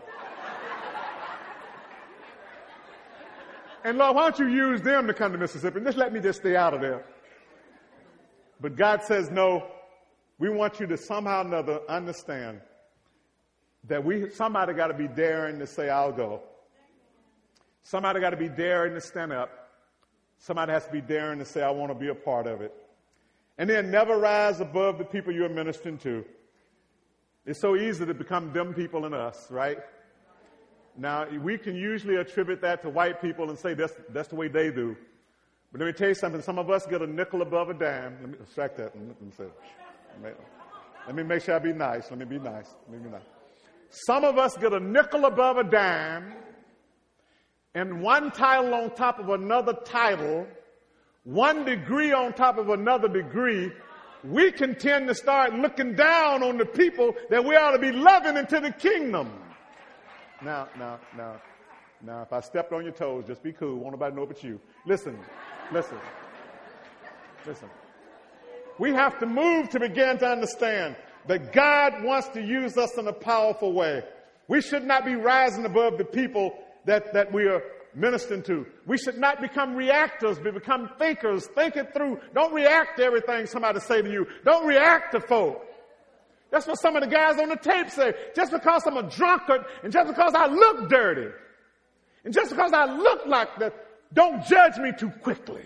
And Lord, why don't you use them to come to Mississippi? Just let me just stay out of there. But God says, no, we want you to somehow or another understand that we somebody got to be daring to say, I'll go. Somebody got to be daring to stand up. Somebody has to be daring to say, I want to be a part of it. And then never rise above the people you're ministering to. It's so easy to become them people and us, right? Now, we can usually attribute that to white people and say that's, that's the way they do. But let me tell you something. Some of us get a nickel above a dime. Let me extract that. Let me, say, let me make sure I be nice. Let me be nice. Let me be nice. Some of us get a nickel above a dime and one title on top of another title, one degree on top of another degree, we can tend to start looking down on the people that we ought to be loving into the kingdom. Now, now, now, now, if I stepped on your toes, just be cool. Won't nobody know but you. Listen, listen, listen. We have to move to begin to understand that God wants to use us in a powerful way. We should not be rising above the people that, that we are ministering to. We should not become reactors, but become thinkers. Think it through. Don't react to everything somebody say to you. Don't react to folk. That's what some of the guys on the tape say. Just because I'm a drunkard and just because I look dirty and just because I look like that, don't judge me too quickly.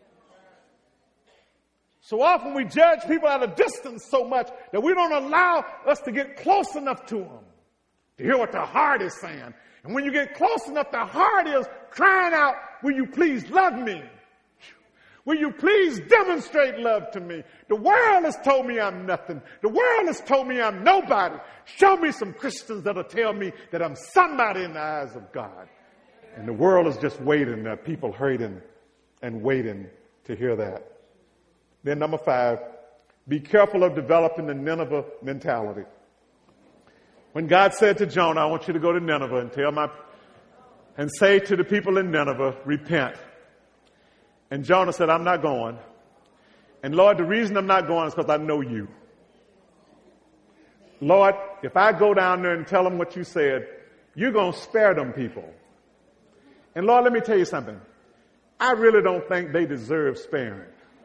So often we judge people at a distance so much that we don't allow us to get close enough to them to hear what their heart is saying. And when you get close enough, their heart is crying out, will you please love me? Will you please demonstrate love to me? The world has told me I'm nothing. The world has told me I'm nobody. Show me some Christians that'll tell me that I'm somebody in the eyes of God. And the world is just waiting. There are people hurting and waiting to hear that. Then number five, be careful of developing the Nineveh mentality. When God said to Jonah, I want you to go to Nineveh and tell my, and say to the people in Nineveh, repent. And Jonah said, I'm not going. And Lord, the reason I'm not going is because I know you. Lord, if I go down there and tell them what you said, you're going to spare them people. And Lord, let me tell you something. I really don't think they deserve sparing.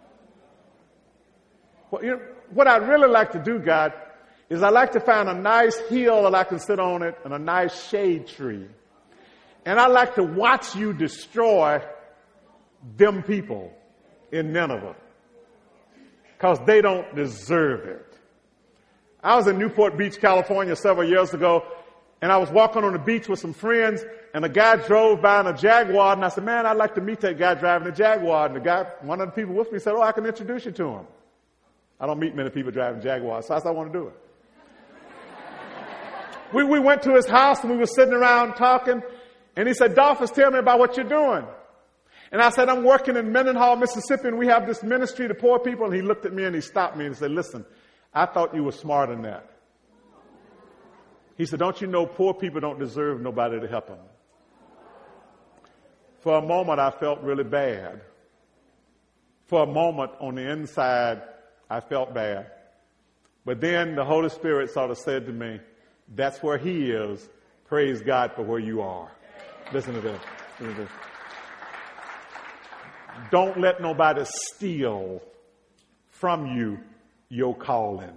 Well, you know, what I really like to do, God, is I like to find a nice hill that I can sit on it and a nice shade tree. And I like to watch you destroy them people in Nineveh because they don't deserve it. I was in Newport Beach, California several years ago, and I was walking on the beach with some friends, and a guy drove by in a Jaguar, and I said, man, I'd like to meet that guy driving a Jaguar. And the guy, one of the people with me said, oh, I can introduce you to him. I don't meet many people driving Jaguars, so I said, I want to do it. we, we went to his house, and we were sitting around talking, and he said, Dolphus, tell me about what you're doing. And I said, I'm working in Mendenhall, Mississippi, and we have this ministry to poor people. And he looked at me and he stopped me and he said, listen, I thought you were smarter than that. He said, don't you know poor people don't deserve nobody to help them? For a moment, I felt really bad. For a moment on the inside, I felt bad. But then the Holy Spirit sort of said to me, that's where he is. Praise God for where you are. Listen to this. Listen to this. Don't let nobody steal from you your calling.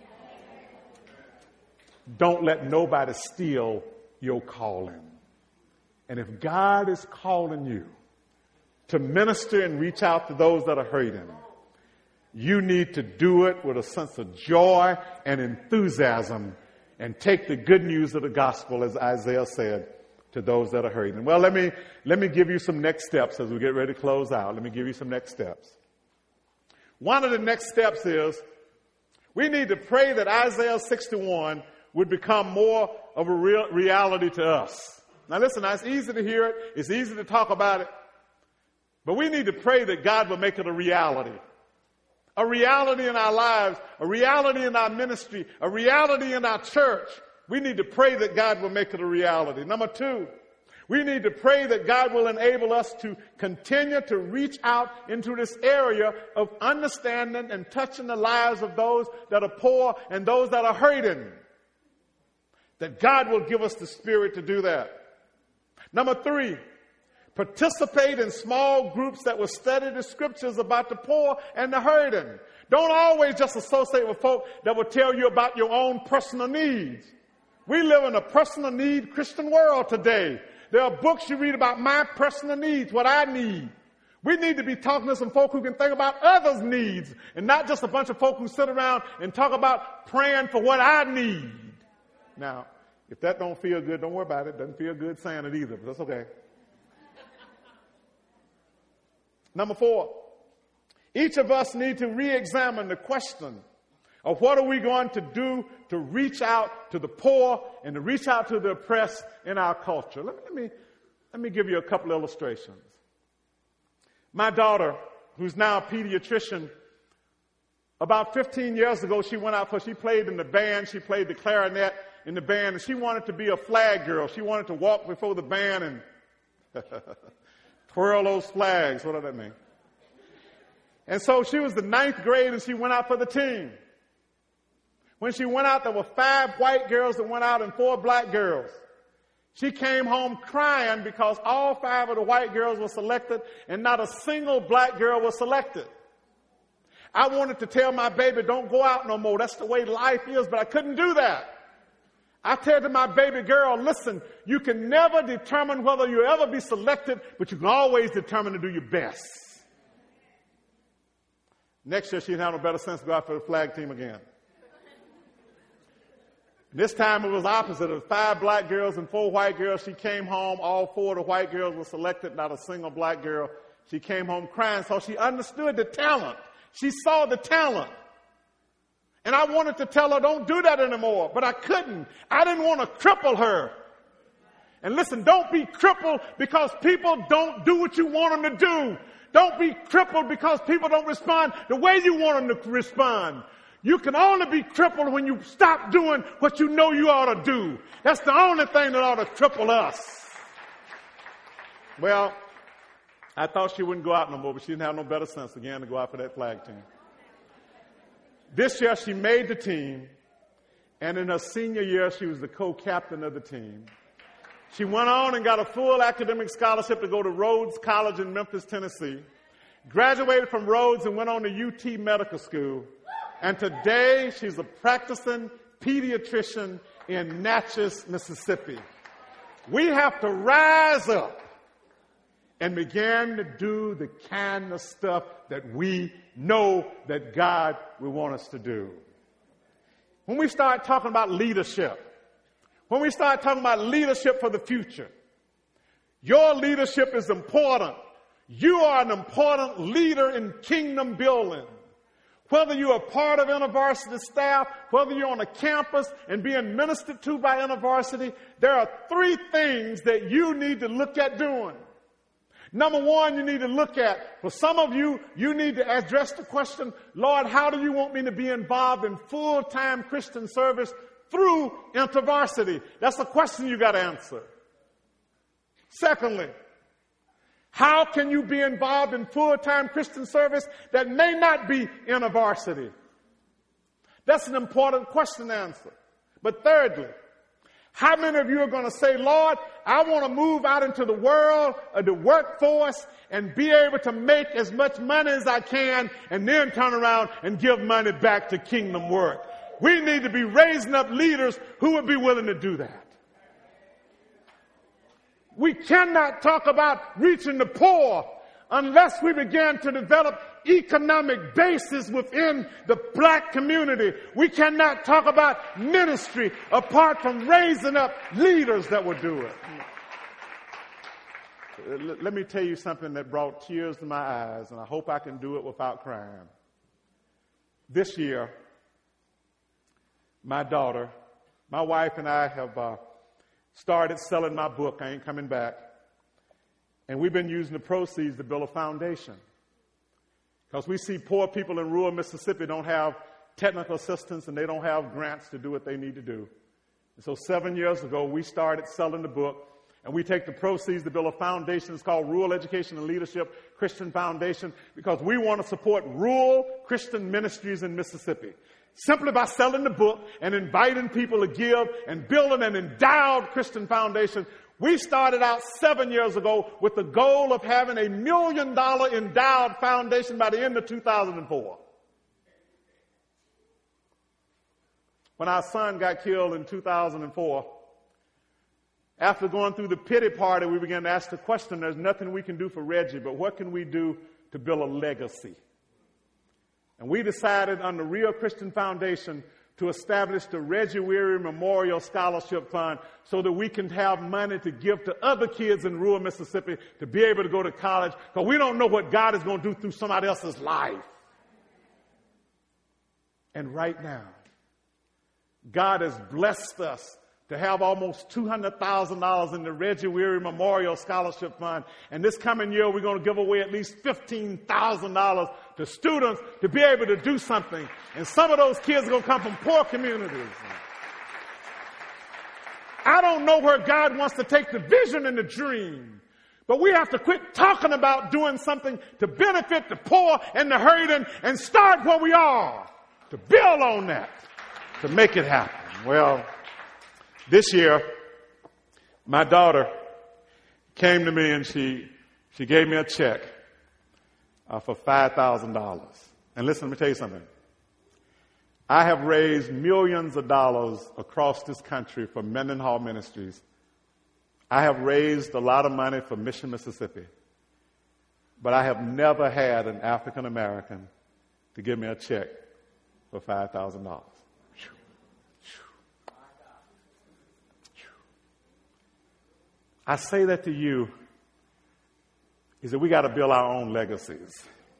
Don't let nobody steal your calling. And if God is calling you to minister and reach out to those that are hurting, you need to do it with a sense of joy and enthusiasm and take the good news of the gospel, as Isaiah said, to those that are hurting. Well, let me, let me give you some next steps as we get ready to close out. Let me give you some next steps. One of the next steps is we need to pray that Isaiah sixty-one would become more of a real reality to us. Now listen, now it's easy to hear it. It's easy to talk about it. But we need to pray that God will make it a reality. A reality in our lives, a reality in our ministry, a reality in our church. We need to pray that God will make it a reality. Number two, we need to pray that God will enable us to continue to reach out into this area of understanding and touching the lives of those that are poor and those that are hurting. That God will give us the spirit to do that. Number three, participate in small groups that will study the scriptures about the poor and the hurting. Don't always just associate with folk that will tell you about your own personal needs. We live in a personal need Christian world today. There are books you read about my personal needs, what I need. We need to be talking to some folk who can think about others' needs and not just a bunch of folk who sit around and talk about praying for what I need. Now, if that don't feel good, don't worry about it. Doesn't feel good saying it either, but that's okay. Number four, each of us need to re-examine the question of what are we going to do to reach out to the poor and to reach out to the oppressed in our culture. Let me, let me, let me give you a couple illustrations. My daughter, who's now a pediatrician, About fifteen years ago, she went out, because she played in the band. She played the clarinet in the band, and she wanted to be a flag girl. She wanted to walk before the band and twirl those flags. What does that mean? And so she was the ninth grade, and she went out for the team. When she went out, there were five white girls that went out and four black girls. She came home crying because all five of the white girls were selected and not a single black girl was selected. I wanted to tell my baby, don't go out no more. That's the way life is, but I couldn't do that. I tell to my baby girl, listen, you can never determine whether you'll ever be selected, but you can always determine to do your best. Next year, she'd have no better sense to go out for the flag team again. This time it was opposite. It was five black girls and four white girls. She came home. All four of the white girls were selected, not a single black girl. She came home crying, so she understood the talent. She saw the talent. And I wanted to tell her, don't do that anymore, but I couldn't. I didn't want to cripple her. And listen, don't be crippled because people don't do what you want them to do. Don't be crippled because people don't respond the way you want them to respond. You can only be crippled when you stop doing what you know you ought to do. That's the only thing that ought to cripple us. Well, I thought she wouldn't go out no more, but she didn't have no better sense again to go out for that flag team. This year she made the team, and in her senior year she was the co-captain of the team. She went on and got a full academic scholarship to go to Rhodes College in Memphis, Tennessee. Graduated from Rhodes and went on to U T Medical School. And today she's a practicing pediatrician in Natchez, Mississippi. We have to rise up and begin to do the kind of stuff that we know that God will want us to do. When we start talking about leadership, when we start talking about leadership for the future, your leadership is important. You are an important leader in kingdom building. Whether you're a part of InterVarsity staff, whether you're on a campus and being ministered to by InterVarsity, there are three things that you need to look at doing. Number one, you need to look at, for some of you, you need to address the question, Lord, how do you want me to be involved in full-time Christian service through InterVarsity? That's a question you got to answer. Secondly, how can you be involved in full-time Christian service that may not be InterVarsity? That's an important question to answer. But thirdly, how many of you are going to say, Lord, I want to move out into the world of the workforce and be able to make as much money as I can and then turn around and give money back to kingdom work? We need to be raising up leaders who would be willing to do that. We cannot talk about reaching the poor unless we begin to develop economic basis within the black community. We cannot talk about ministry apart from raising up leaders that will do it. Let me tell you something that brought tears to my eyes, and I hope I can do it without crying. This year, my daughter, my wife and I have uh, started selling my book, I Ain't Coming Back. And we've been using the proceeds to build a foundation. Because we see poor people in rural Mississippi don't have technical assistance and they don't have grants to do what they need to do. And so seven years ago, we started selling the book. And we take the proceeds to build a foundation. It's called Rural Education and Leadership Christian Foundation, because we want to support rural Christian ministries in Mississippi. Simply by selling the book and inviting people to give and building an endowed Christian foundation. We started out seven years ago with the goal of having a million dollar endowed foundation by the end of two thousand four. When our son got killed in two thousand four, after going through the pity party, we began to ask the question, there's nothing we can do for Reggie, but what can we do to build a legacy? And we decided on the Real Christian Foundation to establish the Reggie Weary Memorial Scholarship Fund so that we can have money to give to other kids in rural Mississippi to be able to go to college, because we don't know what God is going to do through somebody else's life. And right now, God has blessed us to have almost two hundred thousand dollars in the Reggie Weary Memorial Scholarship Fund. And this coming year, we're going to give away at least fifteen thousand dollars to students to be able to do something. And some of those kids are going to come from poor communities. I don't know where God wants to take the vision and the dream, but we have to quit talking about doing something to benefit the poor and the hurting and start where we are, to build on that, to make it happen. Well, this year, my daughter came to me and she she gave me a check uh, for five thousand dollars. And listen, let me tell you something. I have raised millions of dollars across this country for Mendenhall Ministries. I have raised a lot of money for Mission Mississippi. But I have never had an African American to give me a check for five thousand dollars. I say that to you is that we got to build our own legacies.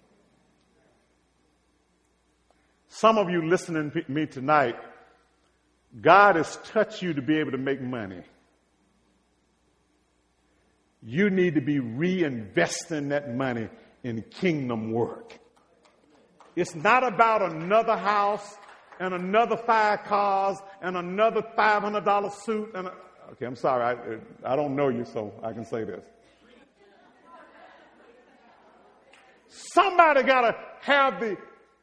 Some of you listening to me tonight, God has touched you to be able to make money. You need to be reinvesting that money in kingdom work. It's not about another house and another five cars and another five hundred dollars suit. And a, okay, I'm sorry. I, I don't know you, so I can say this. Somebody got to have the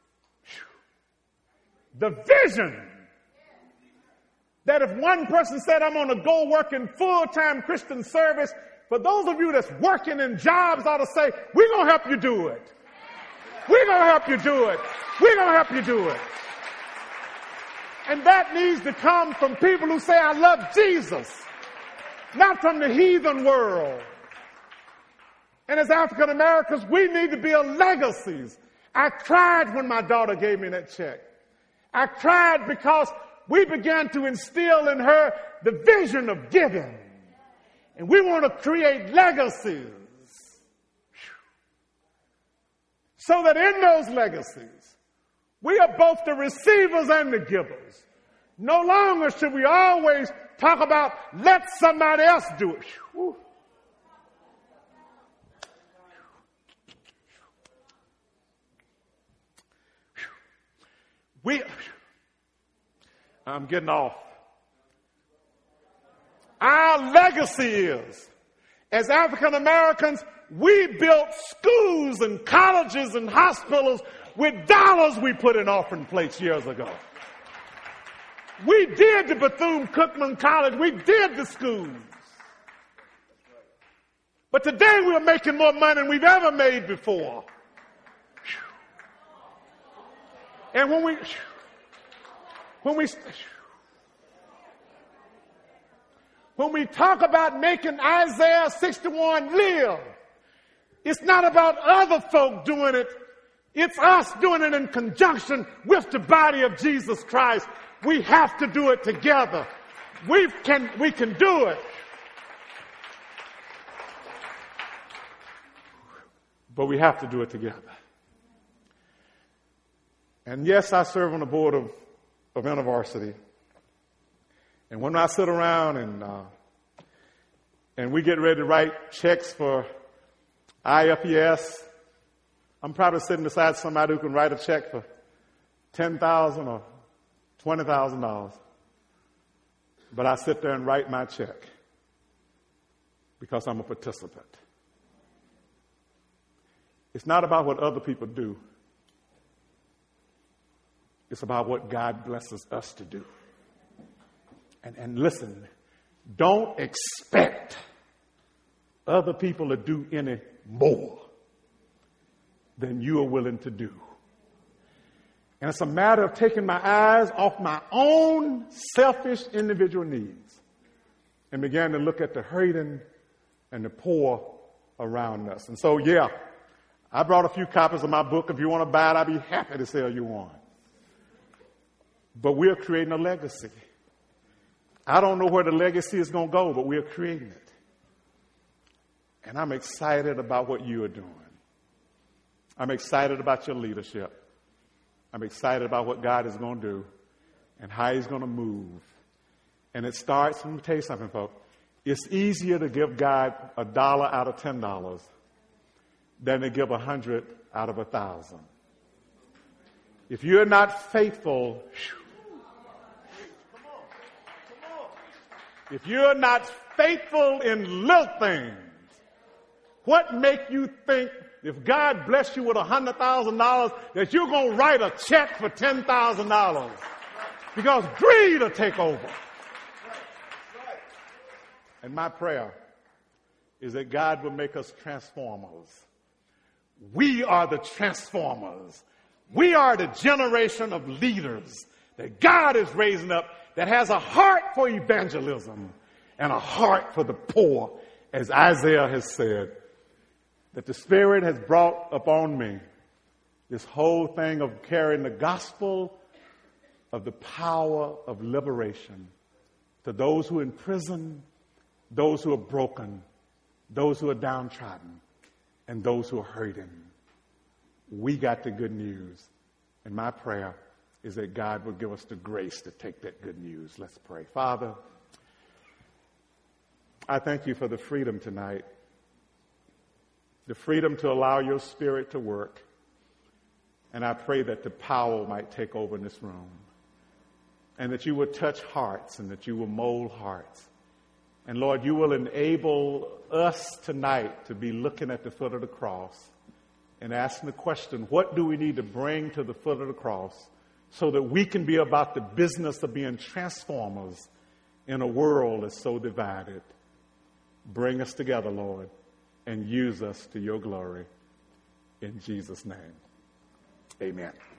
The vision that if one person said, I'm going to go work in full-time Christian service, for those of you that's working in jobs ought to say, we're going to help you do it. We're going to help you do it. We're going to help you do it. And that needs to come from people who say, I love Jesus, not from the heathen world. And as African Americans, we need to build legacies. I cried when my daughter gave me that check. I cried because we began to instill in her the vision of giving. And we want to create legacies. So that in those legacies, we are both the receivers and the givers. No longer should we always talk about, let somebody else do it. Whew. We, I'm getting off. Our legacy is, as African Americans, we built schools and colleges and hospitals with dollars we put in offering plates years ago. We did the Bethune-Cookman College. We did the schools. But today we're making more money than we've ever made before. And when we, when we, when we talk about making Isaiah sixty-one live, it's not about other folk doing it. It's us doing it in conjunction with the body of Jesus Christ. We have to do it together. We can, we can do it. But we have to do it together. And yes, I serve on the board of, of InterVarsity. And when I sit around and uh, and we get ready to write checks for I F E S, I'm probably sitting beside somebody who can write a check for ten thousand dollars or twenty thousand dollars. But I sit there and write my check because I'm a participant. It's not about what other people do. It's about what God blesses us to do. And, and listen, don't expect other people to do any more than you are willing to do. And it's a matter of taking my eyes off my own selfish individual needs and begin to look at the hurting and the poor around us. And so, yeah, I brought a few copies of my book. If you want to buy it, I'd be happy to sell you one. But we're creating a legacy. I don't know where the legacy is going to go, but we're creating it. And I'm excited about what you are doing. I'm excited about your leadership. I'm excited about what God is going to do and how he's going to move. And it starts, let me tell you something, folks. It's easier to give God a dollar out of ten dollars than to give a hundred out of a thousand. If you're not faithful, if you're not faithful in little things, what make you think if God bless you with a hundred thousand dollars that you're going to write a check for ten thousand dollars? Because greed will take over. And my prayer is that God will make us transformers. We are the transformers. We are the generation of leaders that God is raising up that has a heart for evangelism and a heart for the poor, as Isaiah has said, that the Spirit has brought upon me this whole thing of carrying the gospel of the power of liberation to those who are in prison, those who are broken, those who are downtrodden, and those who are hurting. We got the good news. And my prayer is that God will give us the grace to take that good news. Let's pray. Father, I thank you for the freedom tonight, the freedom to allow your Spirit to work. And I pray that the power might take over in this room, and that you will touch hearts, and that you will mold hearts. And Lord, you will enable us tonight to be looking at the foot of the cross and asking the question, what do we need to bring to the foot of the cross so that we can be about the business of being transformers in a world that's so divided? Bring us together, Lord, and use us to your glory. In Jesus' name, amen.